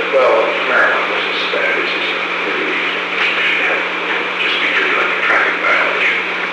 well, marijuana was just bad. It's just really, just be treated like a traffic violation.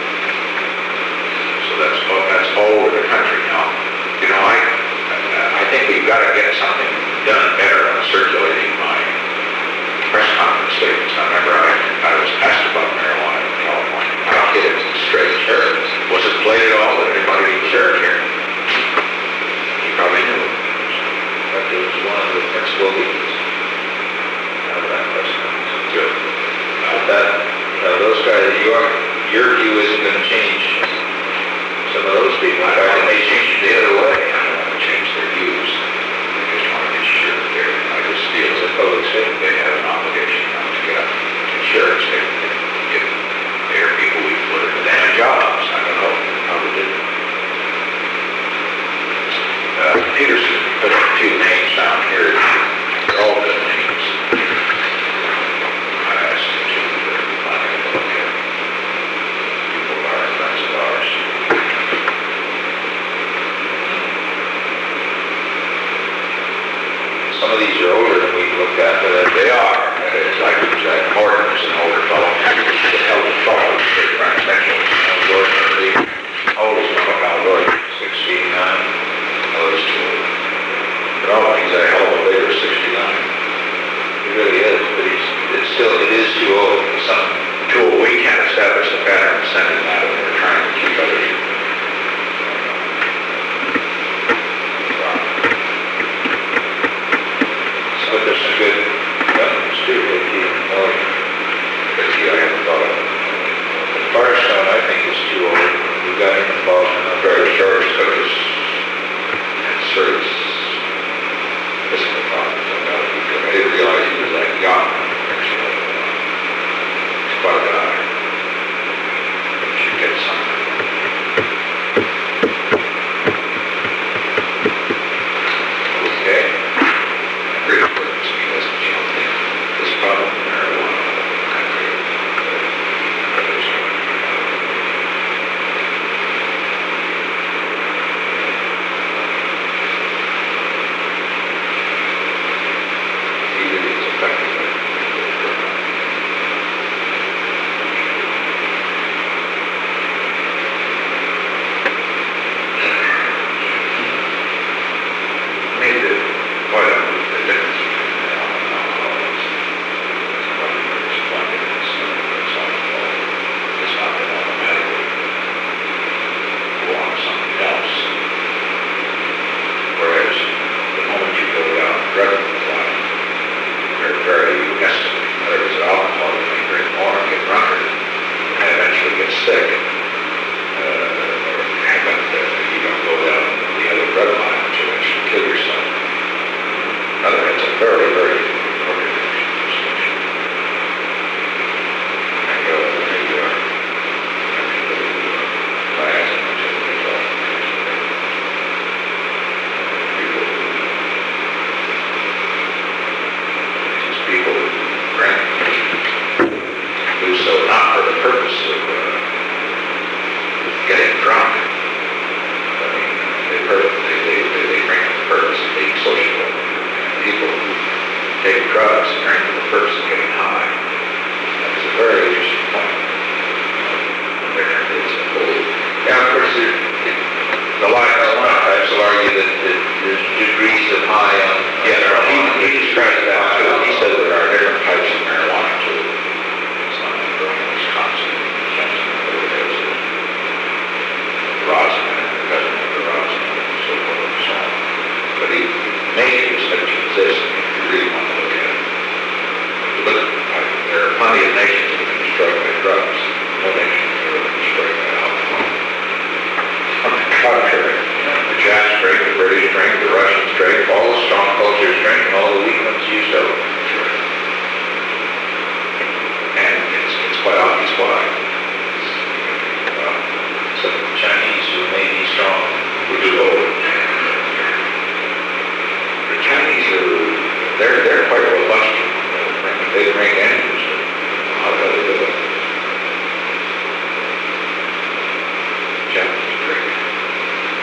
So that's all over the country now. You know, I think we've got to get something done better on circulating my press conference statements. I remember I was asked about marijuana in California. I don't get it straight. Sure. Was it played at all? Did anybody share it here? You probably knew. But it was one of the principal reasons of that press conference. Good. But that, those guys, your view isn't going to change some of those people. I don't think they change it the other way. I don't want to change their views. They just want to be sure that I just feel as a public safety, they have an obligation not to get up insurance. Get their people we put in the damn jobs. I don't know how they did it. Peterson put a few names down here. They're all good names. I asked him to find a look at people that are friends of ours. Some of these are older than we've looked at, but They are. It's like Morton is an older fellow. The hell of a fellow. Frank Mitchell. Gordon Early, How old is Al Gordon? 69. Oh, he's too old. But all he's a hell of a later 69. He really is, but it is too old. Too old. We can't establish the pattern of sending that, and we're trying to keep others. But there's some good guns too, But I haven't thought of it. Firestone, I think, is too old. We got him involved in a Very short because it's sort of physical problems. I didn't realize he was like young. Actually, he's quite a guy. We should get something. okay. Really works because you don't think this problem in marijuana country.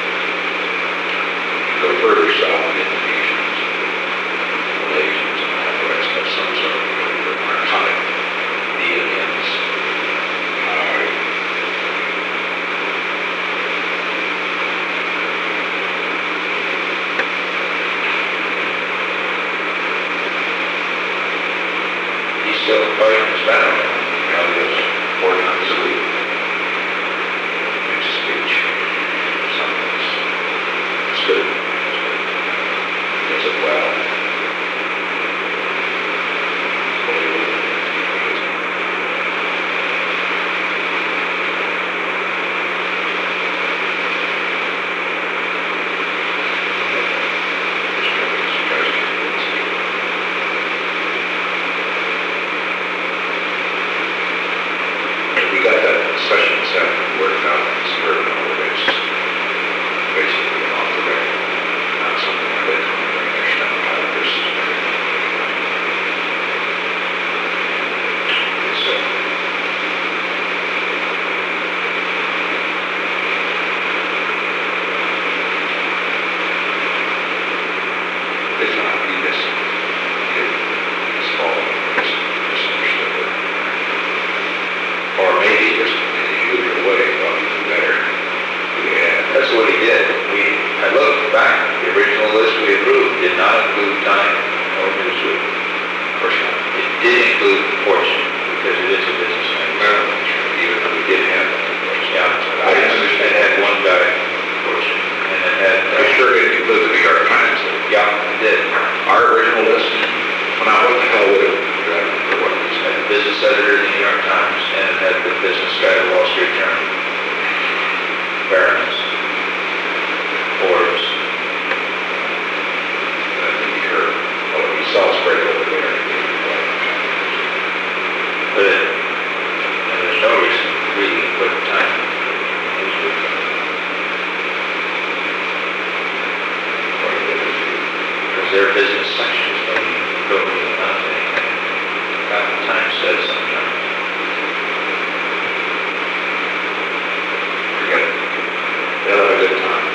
Further south in the Asians, Malaysians, still fighting his battle. He goes 4 times a week. Makes a speech. Something's, it's good. Does it well. We got that session set worked out, it's very it's basically off the record. Not something where they come and bring their stuff out versus everything. So, it's not, he just followed, misunderstood it. Or maybe just moved it away, probably do better. Yeah. That's what he did. I looked back, the original list we approved did not include Time or Newsweek. Of course not. It did include Fortune, because it is a business magazine. Well, even though we did have that. Yeah, I didn't understand. It had one guy, Fortune, and it had, I sure didn't include the New York Times. yeah, it did. Our original list, well, now what the hell would it, for what we It said? had the business editor of the New York Times, and it had the business guy of the Wall Street Journal. Barron's, Forbes. He sells break over there. But and there's no reason really to put Time Newsweek. Because their business sections don't really amount to anything. Time says sometimes. Forget it. They'll have a good time.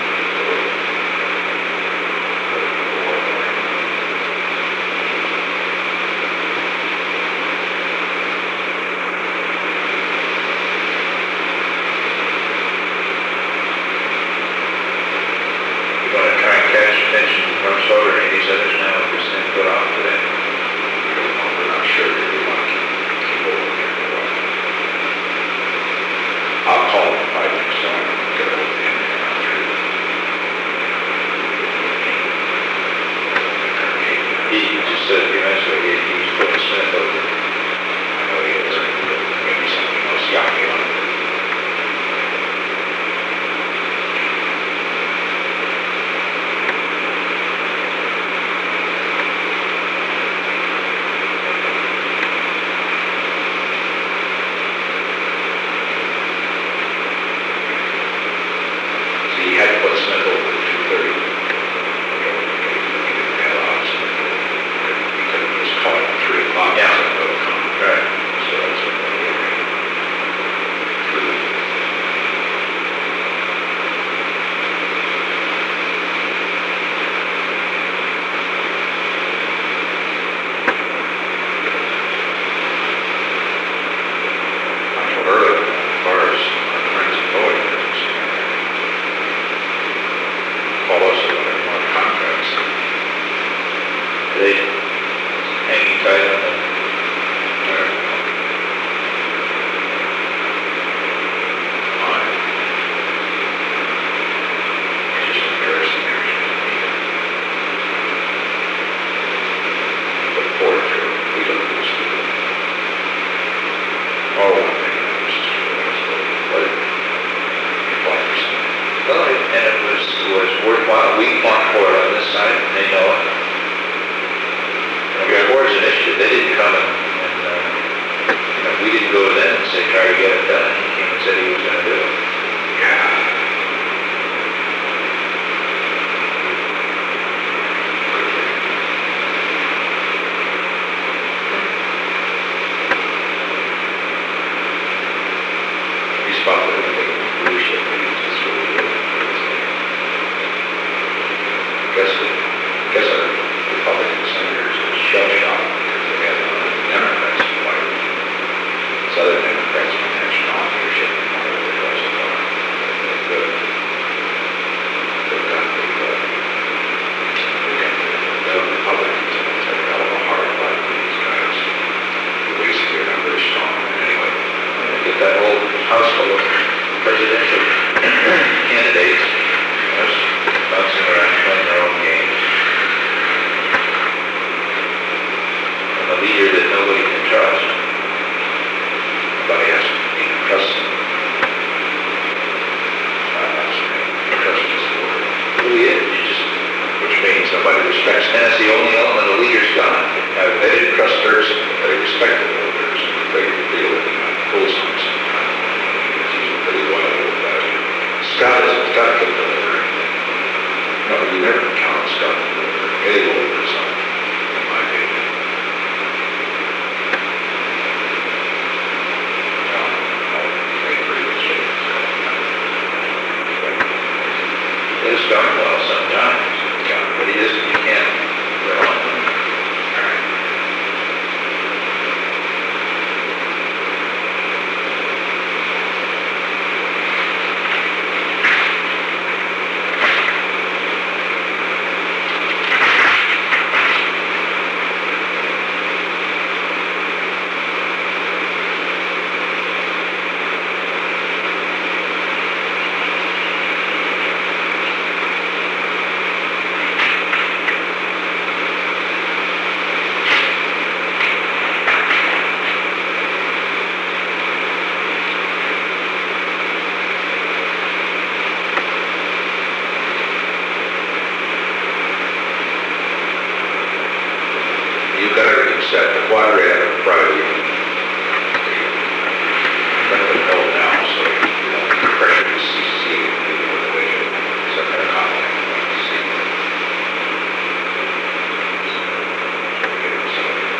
You want to try and catch attention from Rumsfeld or any of these others now if this thing put off today? We're not sure that we want to keep over here for a while. I'll call him if I think so. I'm going to get over him and run through. He just said, you know, so he's putting Smith over. I know he is. Maybe something else yucky on it. So he had to put Smith over at 2:30. He didn't have odds. He could have just called it 3 o'clock. Yeah. So it'll come. Right. So that's what they did. I told earlier, as far as our friends in Boeing, call us about any more contracts. They hanging tight on the, Fine. It's just embarrassing everything to me. But forward to, we look at this. Oh, one thing, this is what it, 5%. well, and it was worthwhile. We fought for it on this side, and they know it. And it was an issue. They didn't come you've got everything set, the quadri on Friday. Let them know now, so you don't pressure the CC with the way you set their contact. See. Get it set up.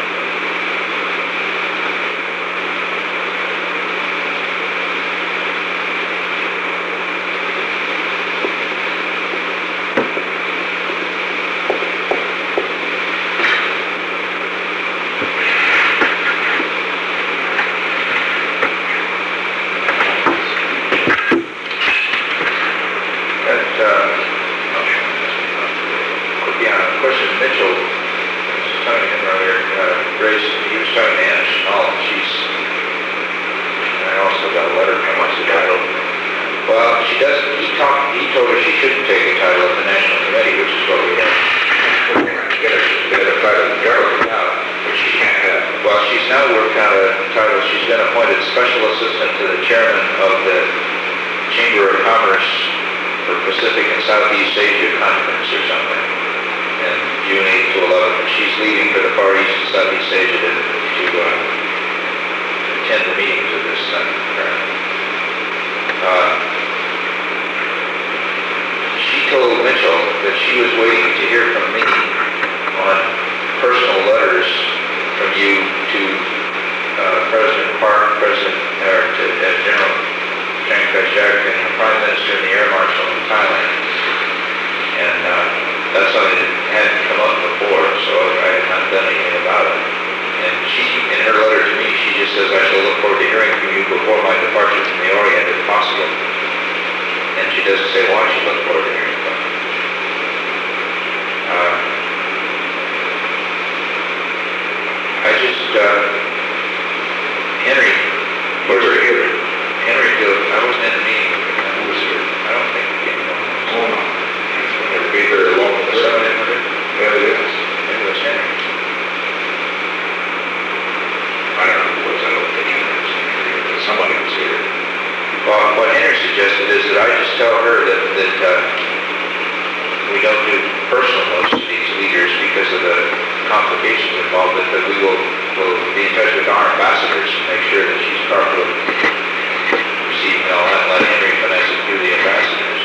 Question Mitchell was talking to him earlier. Grace, he was talking to Anna Schnall, and I also got a letter from her title. Well, she doesn't, he told her she shouldn't take a title at the National Committee, which is what we have. Get a title of government now, but she can't have. Well, she's now worked out a title. She's been appointed Special Assistant to the Chairman of the Chamber of Commerce for Pacific and Southeast Asia Conference or something. And June 8th to 11th. She's leaving for the Far East and Southeast Asia to attend the meetings of this she told Mitchell that she was waiting to hear from me on personal letters from you to President Park, General Chiang Kai-shek, and the Prime Minister and the Air Marshal in Thailand. And that's something that hadn't come up before, so I had not done anything about it. And she, in her letter to me, she just says, I shall look forward to hearing from you before my departure from the Orient, if possible. And she doesn't say why she looks forward to hearing from me. Henry, You were here. Henry, I wasn't in the meeting. Who was here? I don't think he came on. Oh, no. It'll be very long. Was someone in with it? Yeah, it is. Maybe it was Henry. I don't know who it was, I don't think it was here, but somebody was here. Well, what Henry suggested is that I just tell her that we don't do personal notes to these leaders because of the complications involved, but that we will be in touch with our ambassadors and make sure that she's properly received and all that, and let Henry finesse it through the ambassadors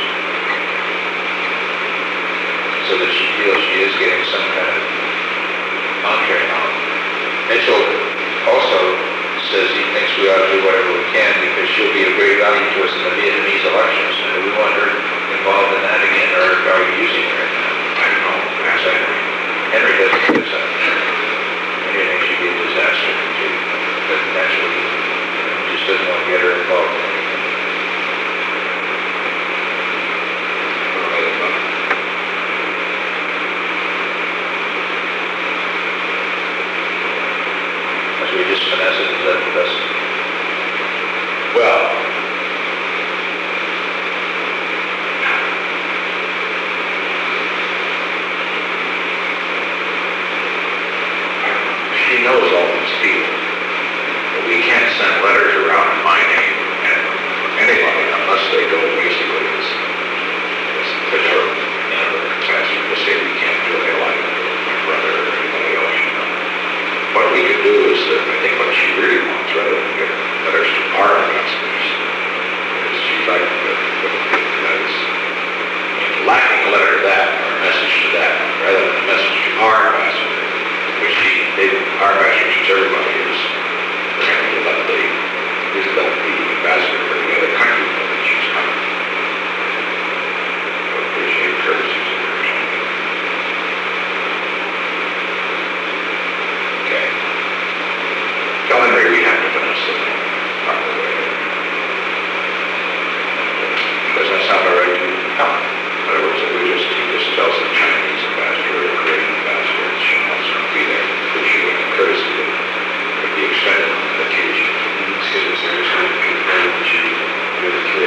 so that she feels she is getting some kind of entree on. Mitchell also says he thinks we ought to do whatever we can because she'll be of great value to us in the Vietnamese elections. And do we want her involved in that again, or are you using her right now? I don't know, ask Henry. Henry doesn't think so. Henry thinks she'd be a disaster too. But naturally, he just doesn't want to get her involved in anything. So we just finesse it, is that the best? Well, she knows all these people, but we can't send letters around in my name and anybody unless they go basically as official, capacity to say we can't do it like my brother or anybody else, you know. What we could do is that I think what she really wants, rather than get letters to our ambassadors, is she'd like that is lacking a letter to that or a message to that, rather than a message to our ambassador, which our ambassador to everybody is for him to let the ambassador for the other country know that she's coming. I appreciate courtesies of her. Okay. Tell Henry we have to finesse it proper way. Does that sound all right to you? No. In other words, he just tells the Chinese ambassador or Korean ambassador that she wants to be there, appreciate the courtesy that could be extended on that occasion. Excuse me, sir, just want to confirm that you're the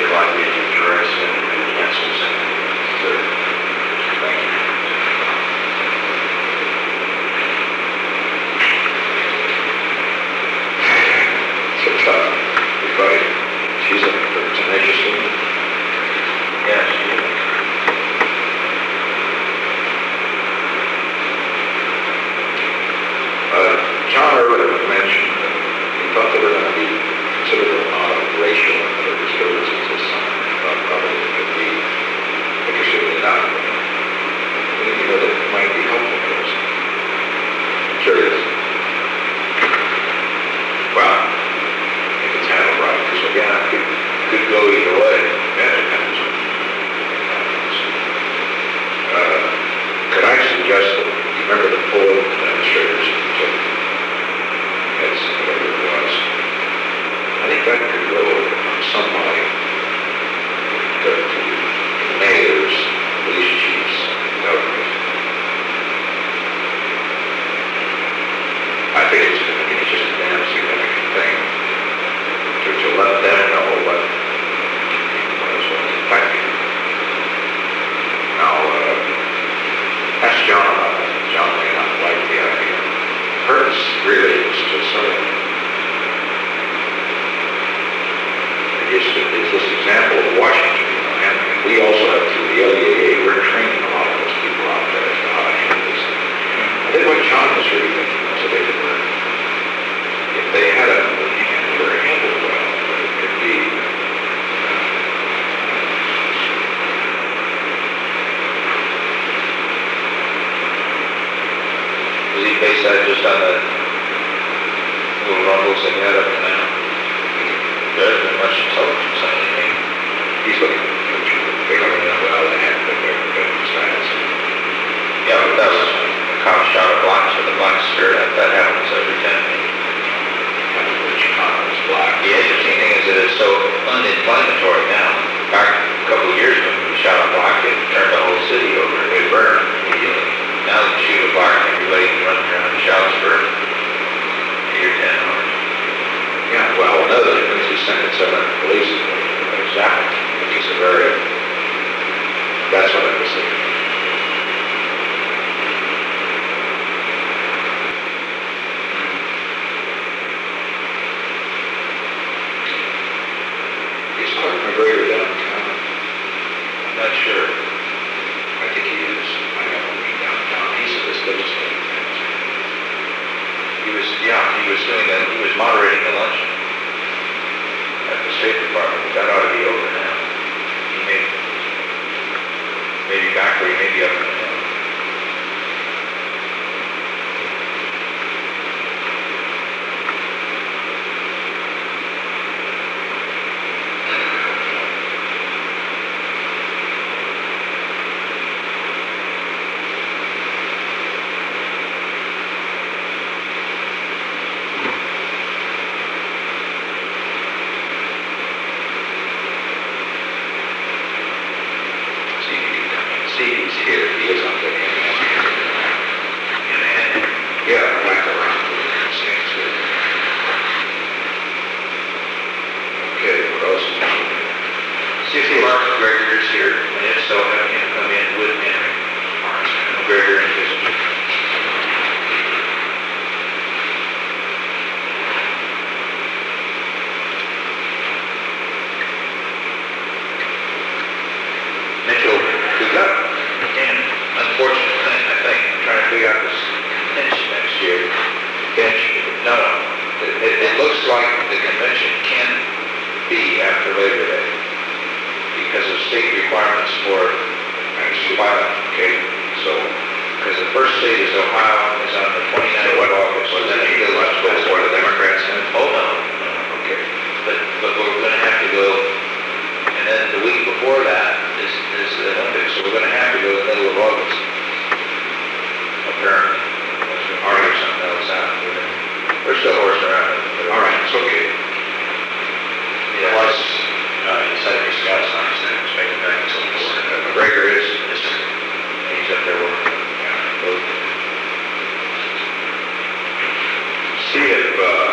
I think it's just a damn significant thing to let them know what is affecting. Now, ask John about that. John may not like the idea. Hers really is just sort of, is this example of Washington, and we also have through the LEAA, we're training a lot of those people out there as to how to handle these things. I think what John was really thinking was that if they had a hand or handled well, that it could be Was he based that just on the little rumbles they had up to now? There hasn't been much intelligence on anything. he's looking at the future. They don't know well they had been styles. Yeah, but that was a common shot of blacks with a black skirt. That happens every 10 minutes. Which is black. The interesting thing is that it's so uninflammatory now. Back a couple of years when we shot a black, it turned the whole city over. It burned immediately. Now that you shoot a black, everybody can run around the showers for 8 or 10 hours. Yeah, well, another thing is he sent it to the police. Exactly. Which is a very, that's what I was thinking. Is Clark McGregor downtown? I'm not sure. I think he is. I know he's downtown. He's at this legislative thing. He was doing that. He was moderating the luncheon at the State Department. That ought to be over now. He may be back or he may be up in the hill. See, he's here. He is on the yeah, whack around the things here. Okay, what else is on? See if Mark McGregor is here, and if so, have him come in with Henry. McGregor and his. Mitchell, we got an unfortunate thing, I think. I'm trying to figure out this convention next year. No. It looks like the convention can be after Labor Day because of state requirements for filing. Okay, so Because the first state is Ohio, is on the 29th of August. was Then that it goes let's go to for the Democrats then? Oh, no. Okay. But we're going to have to go, and then the week before that is the Olympics, so we're going to have to go in the middle of August. Apparently. Unless we figure something else out. We're still horsing around. All right, it's okay. Yeah. Plus, you said your scouts on his name, it's making back so McGregor is, he's up there working. see if,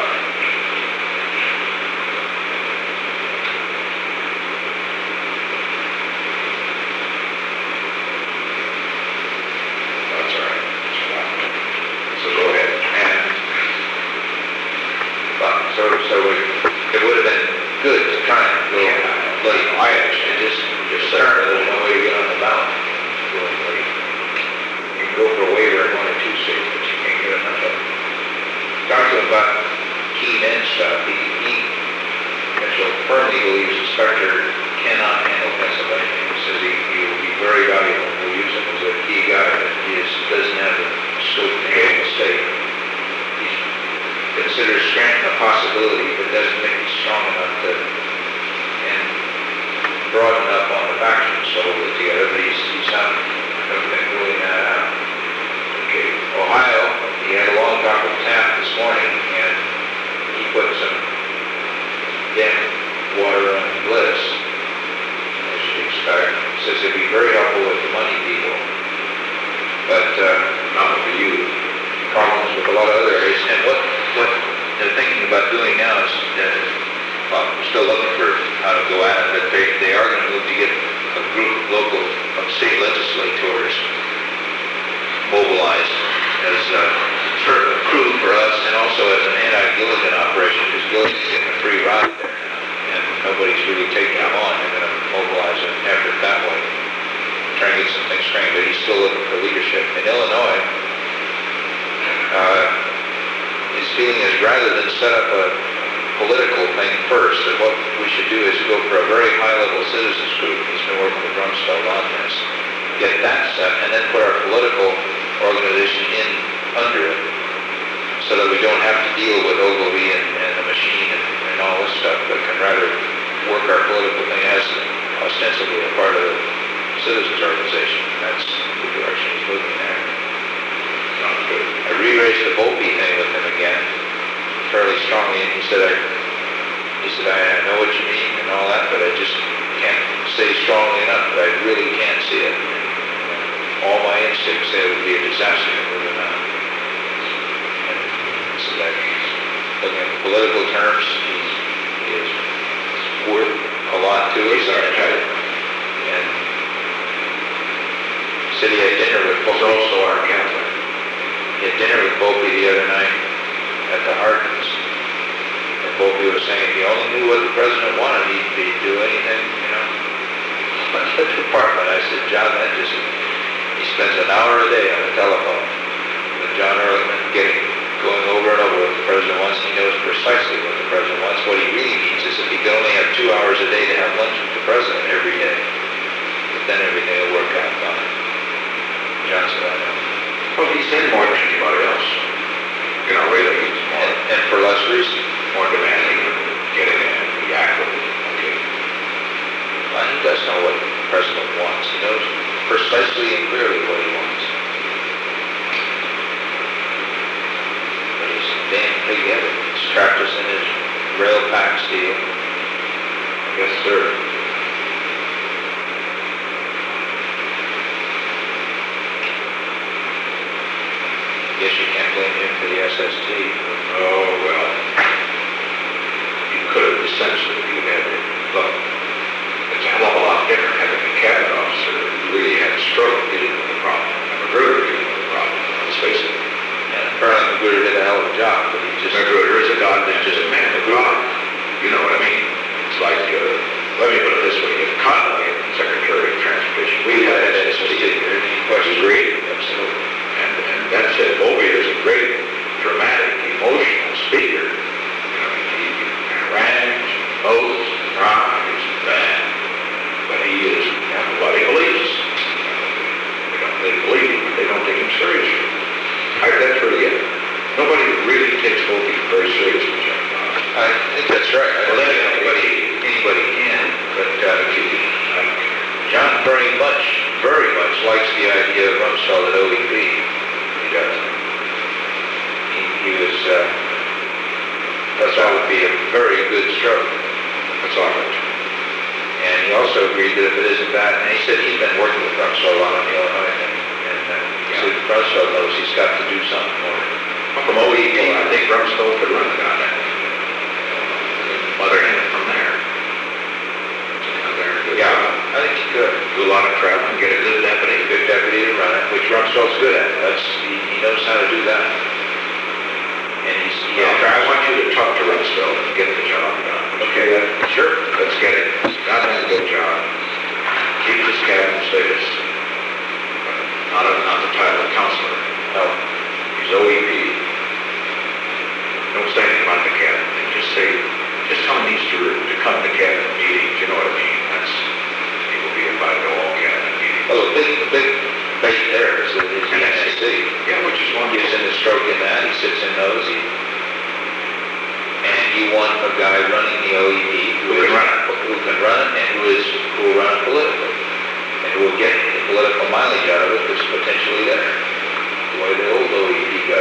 that's all right. So go ahead. And So it would have been good to try and go late. I understand. Just start, there's no way to get on the ballot. Going late. You can go for a waiver in 1 or 2 states, but you can't get enough of them. Talk to him about key men stuff. Mitchell firmly believes the Spectre cannot handle Pennsylvania. He says he will be very valuable. We'll use him as a key guy, but doesn't have the scope to handle the state. He considers Scranton a possibility, but doesn't think he's strong enough to and broad enough on the factions to hold it together, but he's not ruling that out. Okay. Ohio, he had a long talk with Taft this morning, and he put some damn water on Bliss, as you'd expect. Says it'd be very helpful with the money people, but not with the youth. Problems with a lot of other areas. And what about doing now is, well, we're still looking for how to go at it, but they are going to move to get a group of local, of state legislators mobilized as sort of a crew for us, and also as an anti-Gilligan operation, because Gilligan's getting a free ride there, and nobody's really taking him on. They're going to mobilize an effort that way, trying to get some things trained, but he's still looking for leadership. In Illinois, his feeling is rather than set up a political thing first, that what we should do is go for a very high-level citizens group. He's been working with Rumsfeld on this. Get that set, and then put our political organization in under it, so that we don't have to deal with Ogilvy and the machine and all this stuff, but can rather work our political thing as ostensibly a part of the citizens organization. That's the direction he's moving there. Sounds good. I re-raised the Volpe thing with him again, fairly strongly, and he said, I know what you mean and all that, but I just can't say strongly enough that I really can't see it. All my instincts say it would be a disaster if we were not. And so that, looking at the political terms, he is worth a lot to us. He's our type. And said he had dinner with Volpe. He's also our Catholic. He had dinner with Volpe the other night at the Harkins. And Volpe was saying if he only knew what the president wanted, he'd do anything, you know. At the department, I said, John, that just... He spends an hour a day on the telephone with John Ehrlichman, going over and over what the president wants. He knows precisely what the president wants. What he really needs is if he could only have 2 hours a day to have lunch with the president every day, then everything will work out fine. John said, I know. Well, he's in more than anybody else. You know, really, he's more, And for less reason. more demanding of getting in and react with it. Okay. Well, he does know what the president wants. He knows precisely and clearly what he wants. But he's damn pig-headed. He's trapped us in his rail pack steel. Yes, sir. Guess you can't blame him for the SST. Oh, well. You could have essentially, if you had it. Look, it's a hell of a lot different having a cabinet officer who really had a stroke dealing with the problem. And Magruder dealing with the problem. Let's face it. And apparently Magruder did a hell of a job, but he just... Magruder is a goddamn just a man of God. You know what I mean? It's like, let me put it this way. If Conway had been Secretary of Transportation, we had SST. Any question? Agreed. Absolutely. And that said, Volpe is a great, dramatic, emotional speaker. You know, he rants, oaths, cries, bad. But he is, nobody believes. They believe him, but they don't take him seriously. That's really it. Nobody really takes Volpe very seriously, John. I think that's right. Well, then Anybody can, but John very much likes the idea of Rumsfeld at OEP. He does. He was, that would be a very good stroke. That's all right. And he also agreed that if it isn't that, and he said he's been working with Rumsfeld a lot in the Illinois thing, and he said Rumsfeld knows he's got to do something more. From OEP, I think Rumsfeld could run the goddamn thing. Mother him from there. Yeah, I think he could. Do a lot of traveling, get a good deputy. Good deputy to run it, which Rumsfeld's good at. He knows how to do that. And I want you to talk to Rumsfeld and get the job done. Okay, sure. Let's get it. It's a goddamn good job. Keep this cabinet status. Not the title of counselor. No. He's OEP. Don't say anything about the cabinet. Just tell him he needs to come to cabinet meetings. You know what I mean? He will be invited to all cabinet meetings. Oh, the big bait there is the NSC. Yeah, which is one Gives him a stroke in that. He sits in those. And you want a guy running the OEP who can run it and who will run it politically. And who will get the political mileage out of it that's potentially there. The way the old OEP guy